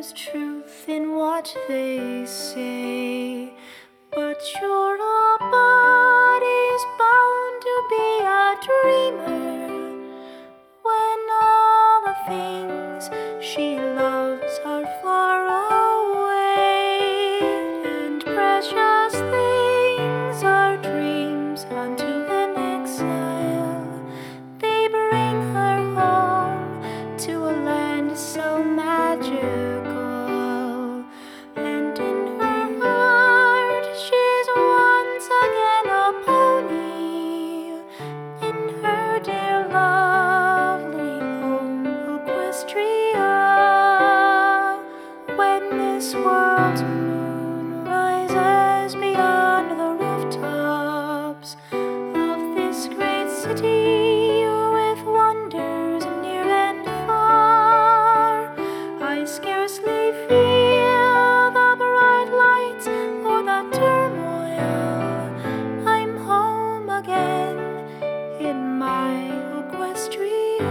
there's truth in what they say, but your body's bound to be a dreamer when all the things she loves are far away, and precious things are dreams unto an exile. They bring her home to a land so magical, and in her heart she's once again a pony. In her dear lovely home Equestria, when this world's moon rises beyond the rooftops of this great city with wonders near and far, I scarcely feel the bright lights or the turmoil. I'm home again in my Equestria.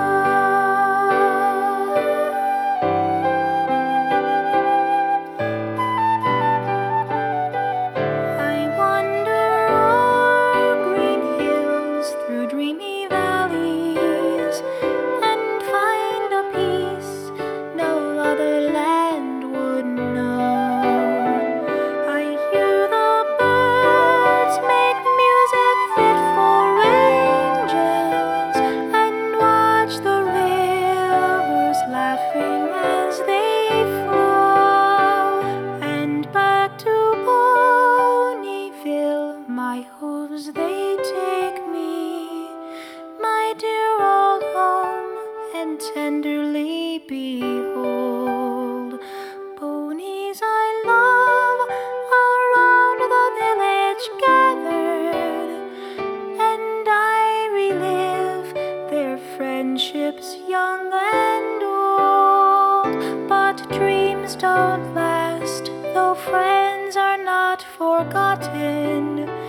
I wander o'er green hills, through dreamy valleys, and find a peace no other land would know. I hear the birds make music fit for angels, and watch the rivers laughing as they flow, and back to Ponyville my hooves they take me, my dear old home, and tenderly behold ponies I love around the village gathered, and I relive their friendships young and old. But dreams don't last, though friends are not forgotten.